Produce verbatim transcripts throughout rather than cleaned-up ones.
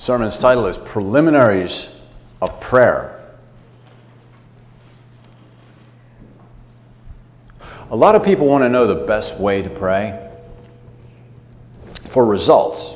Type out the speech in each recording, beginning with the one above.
sermon's title is Preliminaries of Prayer. A lot of people want to know the best way to pray for results.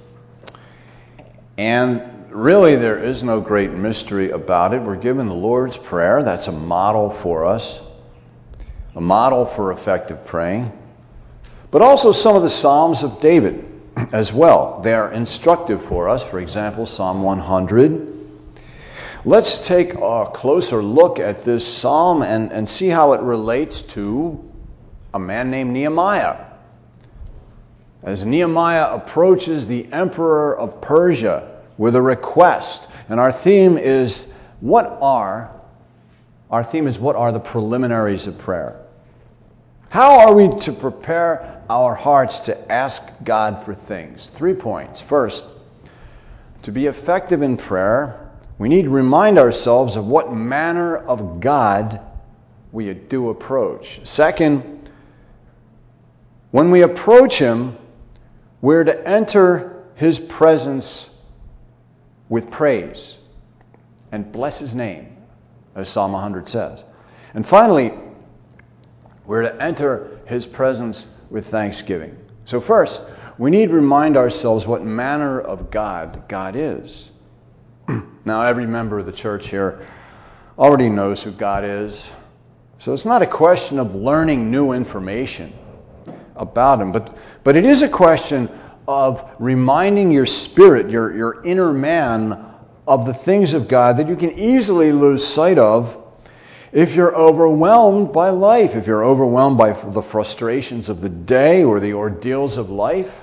And really, there is no great mystery about it. We're given the Lord's Prayer. That's a model for us, a model for effective praying. But also some of the Psalms of David as well. They are instructive for us. For example, Psalm one hundred. Let's take a closer look at this psalm and, and see how it relates to a man named Nehemiah. As Nehemiah approaches the emperor of Persia with a request. And our theme is, what are, our theme is, what are the preliminaries of prayer? How are we to prepare our hearts to ask God for things? Three points. First, to be effective in prayer, we need to remind ourselves of what manner of God we do approach. Second, when we approach Him, we're to enter His presence with praise and bless His name, as Psalm one hundred says. And finally, we're to enter His presence with thanksgiving. So first, we need to remind ourselves what manner of God God is. Now, every member of the church here already knows who God is. So it's not a question of learning new information about Him, but, but it is a question of reminding your spirit, your, your inner man, of the things of God that you can easily lose sight of if you're overwhelmed by life, if you're overwhelmed by the frustrations of the day or the ordeals of life.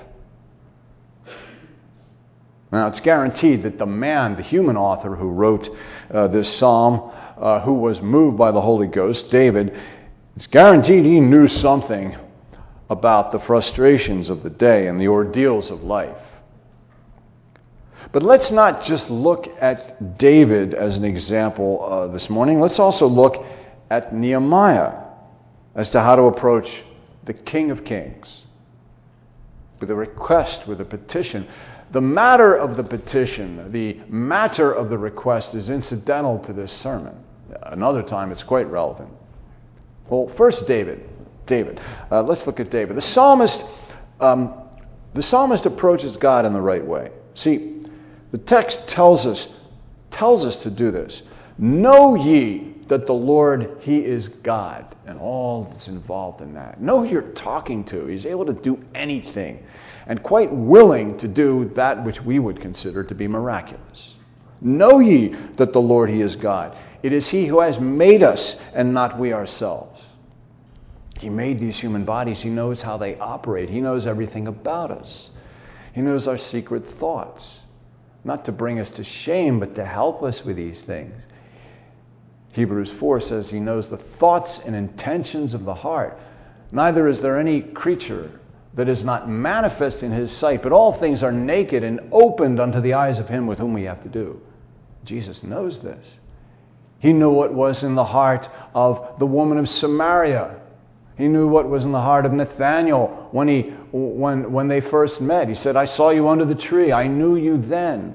Now, it's guaranteed that the man, the human author who wrote uh, this psalm, uh, who was moved by the Holy Ghost, David, it's guaranteed he knew something about the frustrations of the day and the ordeals of life. But let's not just look at David as an example uh, this morning. Let's also look at Nehemiah as to how to approach the King of Kings with a request, with a petition. The matter of the petition, the matter of the request is incidental to this sermon. Another time it's quite relevant. Well, first David. David. Uh, let's look at David. The psalmist, um, the psalmist approaches God in the right way. See, the text tells us, tells us to do this. Know ye that the Lord, He is God, and all that's involved in that. Know who you're talking to. He's able to do anything, and quite willing to do that which we would consider to be miraculous. Know ye that the Lord, He is God. It is He who has made us, and not we ourselves. He made these human bodies. He knows how they operate. He knows everything about us. He knows our secret thoughts. Not to bring us to shame, but to help us with these things. Hebrews four says He knows the thoughts and intentions of the heart. Neither is there any creature that is not manifest in His sight, but all things are naked and opened unto the eyes of Him with whom we have to do. Jesus knows this. He knew what was in the heart of the woman of Samaria. He knew what was in the heart of Nathanael when he when when they first met. He said, I saw you under the tree. I knew you then.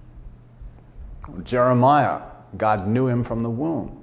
Jeremiah, God knew him from the womb.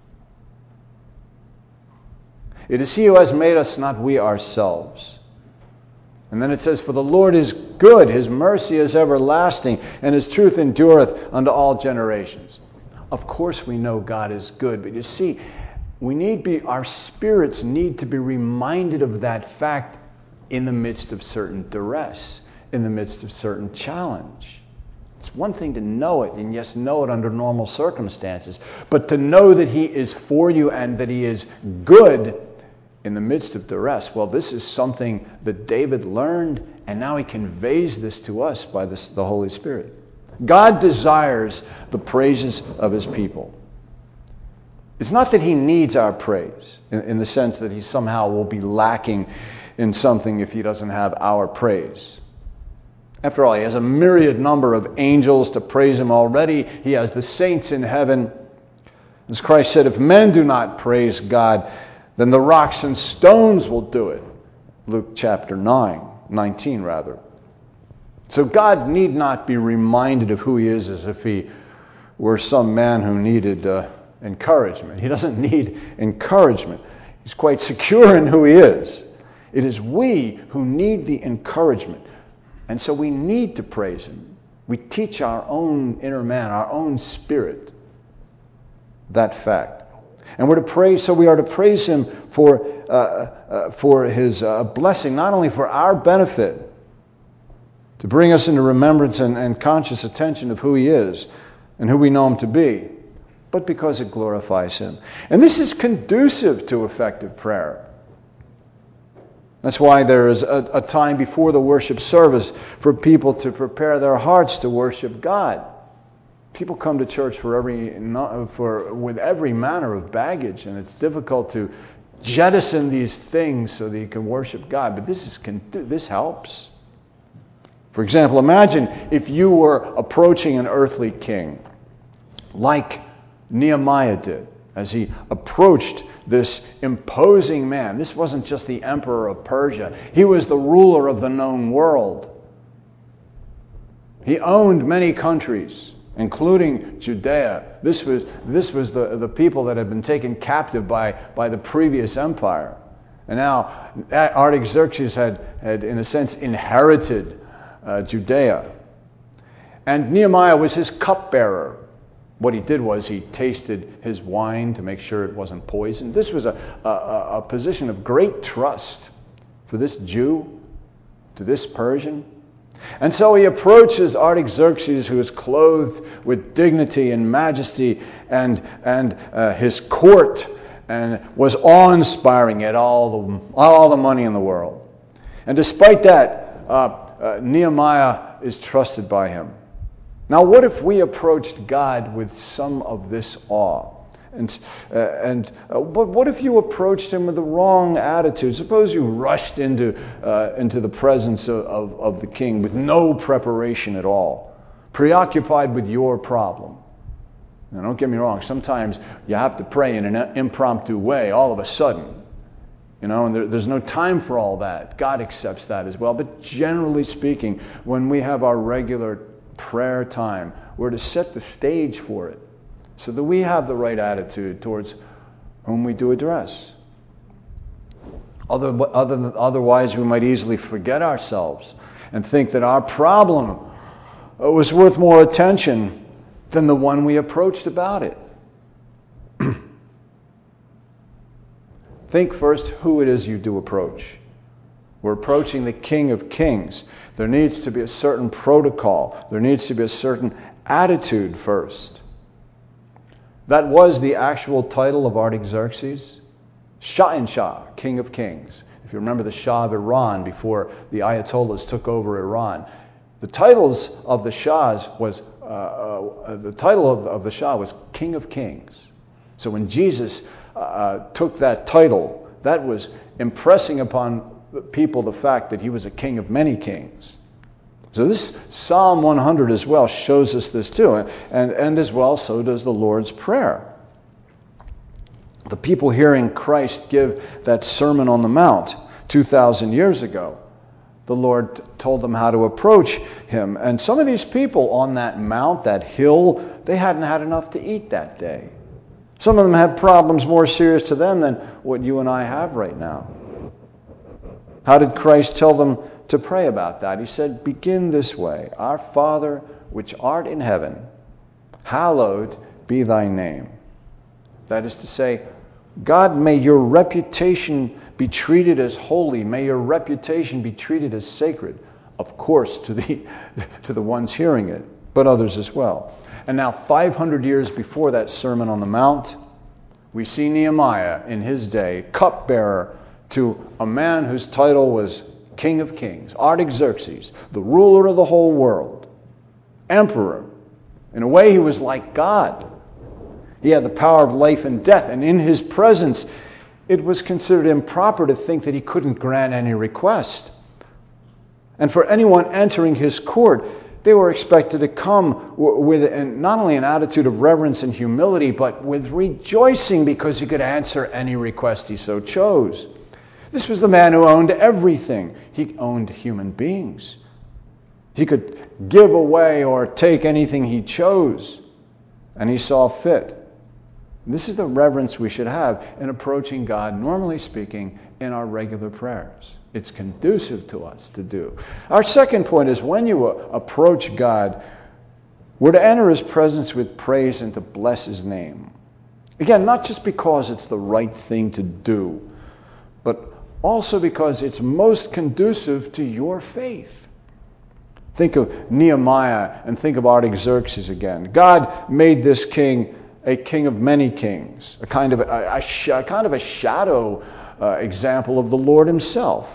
It is He who has made us, not we ourselves. And then it says, for the Lord is good, His mercy is everlasting, and His truth endureth unto all generations. Of course we know God is good, but you see, we need be our spirits need to be reminded of that fact in the midst of certain duress, in the midst of certain challenge. It's one thing to know it, and yes, know it under normal circumstances, but to know that He is for you and that He is good in the midst of duress. Well, this is something that David learned, and now he conveys this to us by this, the Holy Spirit. God desires the praises of His people. It's not that He needs our praise, in, in the sense that He somehow will be lacking in something if He doesn't have our praise. After all, He has a myriad number of angels to praise Him already. He has the saints in heaven. As Christ said, if men do not praise God, then the rocks and stones will do it. Luke chapter nine, nineteen rather. So God need not be reminded of who he is as if he were some man who needed uh, encouragement. He doesn't need encouragement. He's quite secure in who he is. It is we who need the encouragement. And so we need to praise him. We teach our own inner man, our own spirit, that fact. And we're to praise, so we are to praise him for, uh, uh, for his uh, blessing, not only for our benefit, to bring us into remembrance and, and conscious attention of who he is and who we know him to be, but because it glorifies him. And this is conducive to effective prayer. That's why there is a, a time before the worship service for people to prepare their hearts to worship God. People come to church for every for with every manner of baggage, and it's difficult to jettison these things so that you can worship God. But this is this helps. For example, imagine if you were approaching an earthly king, like Nehemiah did, as he approached this imposing man. This wasn't just the emperor of Persia. He was the ruler of the known world. He owned many countries, including Judea. This was this was the, the people that had been taken captive by, by the previous empire. And now Artaxerxes had, had, in a sense, inherited uh, Judea. And Nehemiah was his cupbearer. What he did was he tasted his wine to make sure it wasn't poisoned. This was a, a, a position of great trust for this Jew to this Persian. And so he approaches Artaxerxes, who is clothed with dignity and majesty, and and uh, his court, and was awe-inspiring. He had all the all the money in the world, and despite that, uh, uh, Nehemiah is trusted by him. Now, what if we approached God with some of this awe? And uh, and uh, but what if you approached him with the wrong attitude? Suppose you rushed into uh, into the presence of, of, of the king with no preparation at all, preoccupied with your problem. Now, don't get me wrong. Sometimes you have to pray in an impromptu way, all of a sudden, you know, and there, there's no time for all that. God accepts that as well. But generally speaking, when we have our regular prayer time, we're to set the stage for it, so that we have the right attitude towards whom we do address. Other, other than, otherwise, we might easily forget ourselves and think that our problem was worth more attention than the one we approached about it. Think first who it is you do approach. We're approaching the King of Kings. There needs to be a certain protocol. There needs to be a certain attitude first. That was the actual title of Artaxerxes. Shah-in-Shah, King of Kings. If you remember the Shah of Iran before the Ayatollahs took over Iran, the titles of the Shahs was uh, uh, the title of, of the Shah was King of Kings. So when Jesus uh, took that title, that was impressing upon people the fact that he was a king of many kings. So this Psalm one hundred as well shows us this too. And, and as well, so does the Lord's Prayer. The people hearing Christ give that Sermon on the Mount two thousand years ago, the Lord told them how to approach him. And some of these people on that mount, that hill, they hadn't had enough to eat that day. Some of them had problems more serious to them than what you and I have right now. How did Christ tell them to pray about that? He said, begin this way. Our Father, which art in heaven, hallowed be thy name. That is to say, God, may your reputation be treated as holy. May your reputation be treated as sacred. Of course, to the, to the ones hearing it, but others as well. And now, five hundred years before that Sermon on the Mount, we see Nehemiah in his day, cupbearer to a man whose title was King of Kings, Artaxerxes, the ruler of the whole world, emperor. In a way, he was like God. He had the power of life and death, and in his presence, it was considered improper to think that he couldn't grant any request. And for anyone entering his court, they were expected to come with not only an attitude of reverence and humility, but with rejoicing because he could answer any request he so chose. This was the man who owned everything. He owned human beings. He could give away or take anything he chose, and he saw fit. This is the reverence we should have in approaching God, normally speaking, in our regular prayers. It's conducive to us to do. Our second point is when you approach God, we're to enter his presence with praise and to bless his name. Again, not just because it's the right thing to do, but also because it's most conducive to your faith. Think of Nehemiah and think of Artaxerxes again. God made this king a king of many kings, a kind of a, a, a kind of a shadow uh, example of the Lord himself.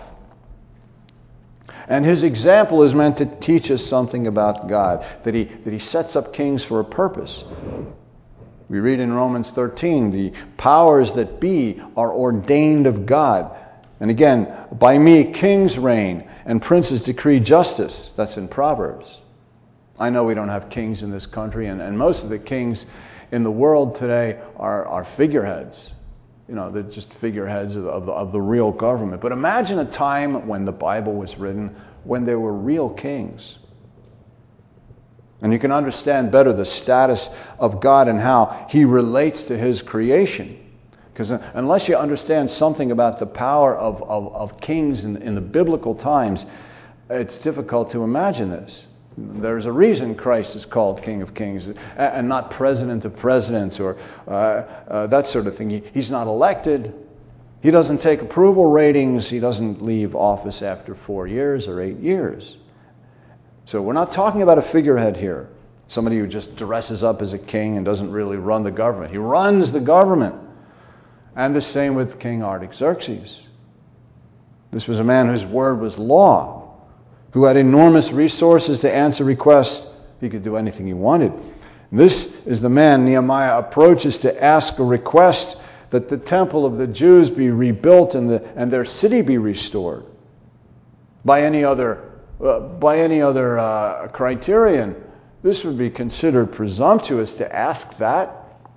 And his example is meant to teach us something about God, that he that he sets up kings for a purpose. We read in Romans thirteen, the powers that be are ordained of God. And again, by me kings reign and princes decree justice. That's in Proverbs. I know we don't have kings in this country, and, and most of the kings in the world today are, are figureheads. You know, they're just figureheads of, of, the, of the real government. But imagine a time when the Bible was written, when there were real kings. And you can understand better the status of God and how he relates to his creation. Because unless you understand something about the power of, of, of kings in, in the biblical times, it's difficult to imagine this. There's a reason Christ is called King of Kings and not President of Presidents or uh, uh, that sort of thing. He, he's not elected. He doesn't take approval ratings. He doesn't leave office after four years or eight years. So we're not talking about a figurehead here. Somebody who just dresses up as a king and doesn't really run the government. He runs the government. And the same with King Artaxerxes. This was a man whose word was law, who had enormous resources to answer requests. He could do anything he wanted. This is the man Nehemiah approaches to ask a request that the temple of the Jews be rebuilt and, the, and their city be restored. By any other, uh, by any other uh, criterion, this would be considered presumptuous to ask that.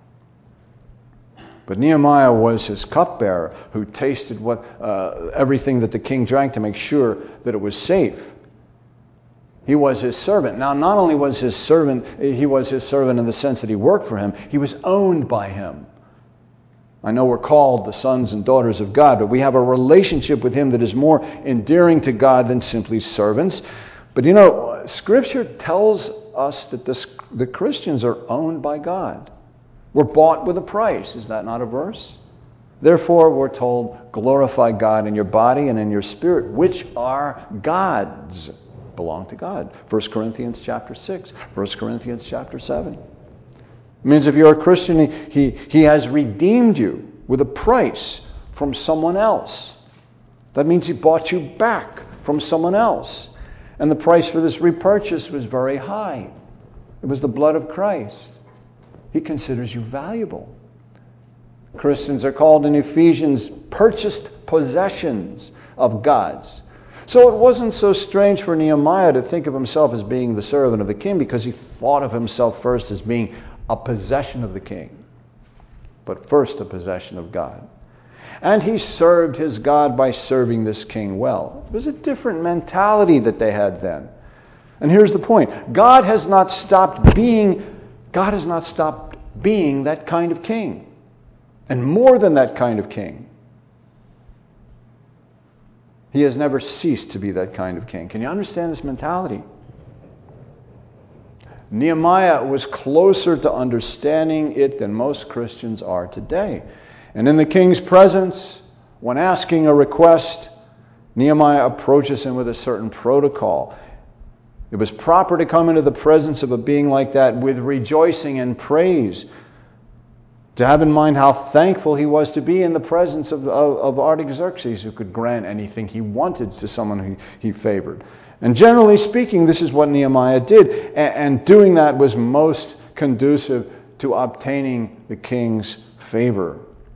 But Nehemiah was his cupbearer who tasted what uh, everything that the king drank to make sure that it was safe. He was his servant. Now, not only was his servant, he was his servant in the sense that he worked for him, he was owned by him. I know we're called the sons and daughters of God, but we have a relationship with him that is more endearing to God than simply servants. But you know, Scripture tells us that this, the Christians are owned by God. We're bought with a price. Is that not a verse? Therefore, we're told, glorify God in your body and in your spirit, which are God's. Belong to God. First Corinthians chapter six. First Corinthians chapter seven. It means if you're a Christian, he, he, he has redeemed you with a price from someone else. That means he bought you back from someone else. And the price for this repurchase was very high. It was the blood of Christ. He considers you valuable. Christians are called in Ephesians purchased possessions of God's. So it wasn't so strange for Nehemiah to think of himself as being the servant of the king, because he thought of himself first as being a possession of the king, but first a possession of God. And he served his God by serving this king well. It was a different mentality that they had then. And here's the point. God has not stopped being, God has not stopped being that kind of king. And more than that kind of king. He has never ceased to be that kind of king. Can you understand this mentality? Nehemiah was closer to understanding it than most Christians are today. And in the king's presence, when asking a request, Nehemiah approaches him with a certain protocol. It was proper to come into the presence of a being like that with rejoicing and praise. To have in mind how thankful he was to be in the presence of, of, of Artaxerxes, who could grant anything he wanted to someone who he favored. And generally speaking, this is what Nehemiah did. And, and doing that was most conducive to obtaining the king's favor.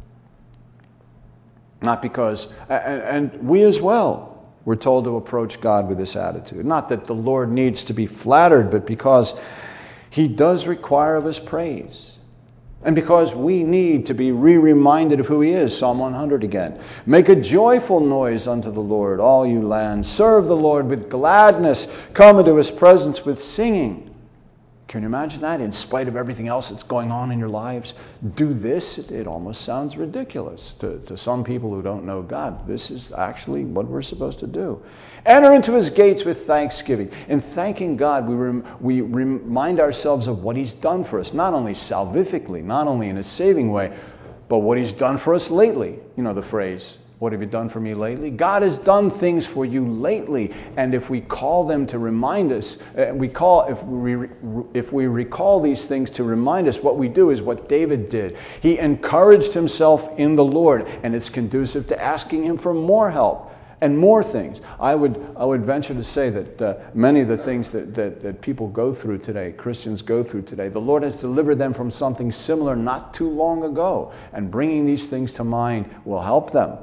Not because, and, and we as well, we're told to approach God with this attitude. Not that the Lord needs to be flattered, but because he does require of us praise. And because we need to be re-reminded of who he is, Psalm one hundred again. Make a joyful noise unto the Lord, all you lands. Serve the Lord with gladness. Come into his presence with singing. Can you imagine that? In spite of everything else that's going on in your lives, do this? It, it almost sounds ridiculous to, to some people who don't know God. This is actually what we're supposed to do. Enter into his gates with thanksgiving. In thanking God, we, rem, we remind ourselves of what he's done for us, not only salvifically, not only in a saving way, but what he's done for us lately. You know the phrase, what have you done for me lately? God has done things for you lately, and if we call them to remind us, uh, we call if we if we recall these things to remind us, what we do is what David did. He encouraged himself in the Lord, and it's conducive to asking him for more help and more things. I would I would venture to say that uh, many of the things that, that that people go through today, Christians go through today, the Lord has delivered them from something similar not too long ago, and bringing these things to mind will help them.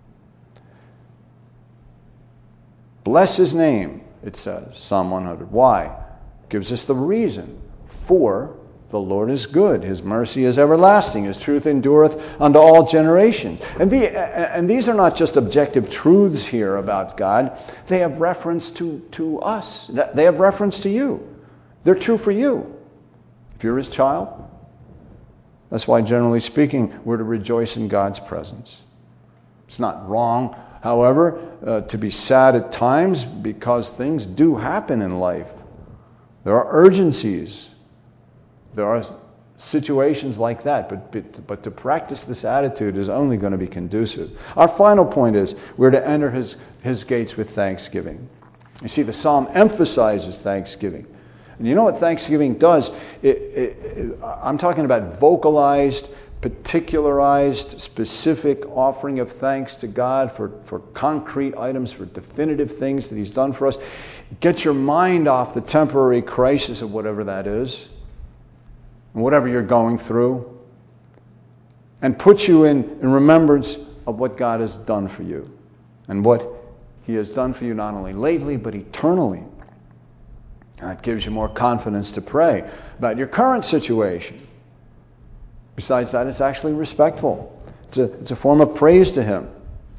Bless his name, it says, Psalm one hundred. Why? Gives us the reason. For the Lord is good. His mercy is everlasting. His truth endureth unto all generations. And, the, and these are not just objective truths here about God. They have reference to, to us. They have reference to you. They're true for you. If you're his child, that's why, generally speaking, we're to rejoice in God's presence. It's not wrong, however, uh, to be sad at times, because things do happen in life. There are urgencies. There are situations like that, but, but but to practice this attitude is only going to be conducive. Our final point is we're to enter his, his gates with thanksgiving. You see, the psalm emphasizes thanksgiving. And you know what thanksgiving does? It, it, it, I'm talking about vocalized, particularized, specific offering of thanks to God for, for concrete items, for definitive things that he's done for us. Get your mind off the temporary crisis of whatever that is, whatever you're going through, and put you in, in remembrance of what God has done for you and what he has done for you not only lately but eternally. That gives you more confidence to pray about your current situation. Besides that, it's actually respectful. It's a, it's a form of praise to him.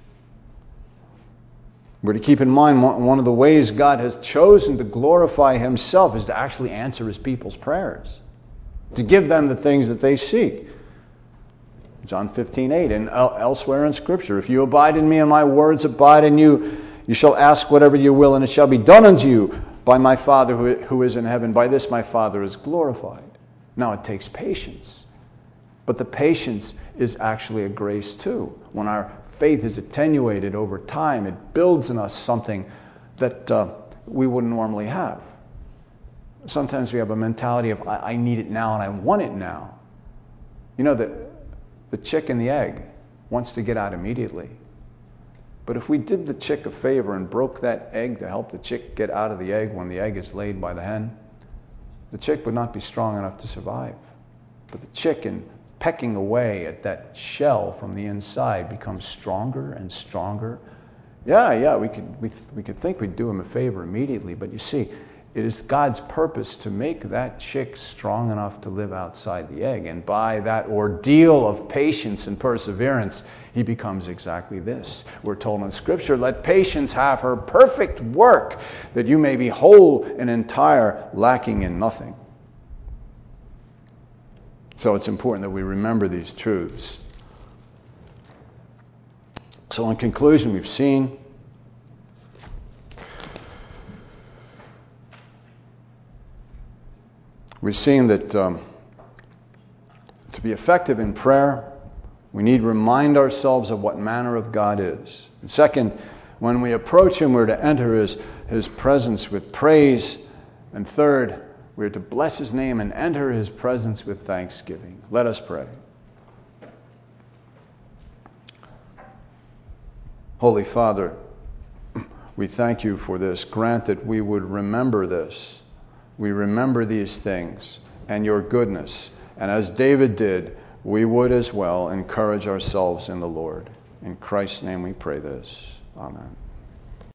We're to keep in mind one of the ways God has chosen to glorify himself is to actually answer his people's prayers, to give them the things that they seek. John fifteen eight, and elsewhere in Scripture, if you abide in me and my words abide in you, you shall ask whatever you will, and it shall be done unto you by my Father who is in heaven. By this my Father is glorified. Now it takes patience. But the patience is actually a grace too. When our faith is attenuated over time, it builds in us something that uh, we wouldn't normally have. Sometimes we have a mentality of, I, I need it now and I want it now. You know, the, the chick and the egg wants to get out immediately. But if we did the chick a favor and broke that egg to help the chick get out of the egg when the egg is laid by the hen, the chick would not be strong enough to survive. But the chicken, pecking away at that shell from the inside, becomes stronger and stronger. Yeah, yeah, we could we, we could think we'd do him a favor immediately, but you see, it is God's purpose to make that chick strong enough to live outside the egg. And by that ordeal of patience and perseverance, he becomes exactly this. We're told in Scripture, let patience have her perfect work, that you may be whole and entire, lacking in nothing. So it's important that we remember these truths. So in conclusion, we've seen We've seen that um, to be effective in prayer, we need to remind ourselves of what manner of God is. And second, when we approach him, we're to enter his, his presence with praise. And third, we're to bless his name and enter his presence with thanksgiving. Let us pray. Holy Father, we thank you for this. Grant that we would remember this. We remember these things and your goodness. And as David did, we would as well encourage ourselves in the Lord. In Christ's name we pray this. Amen.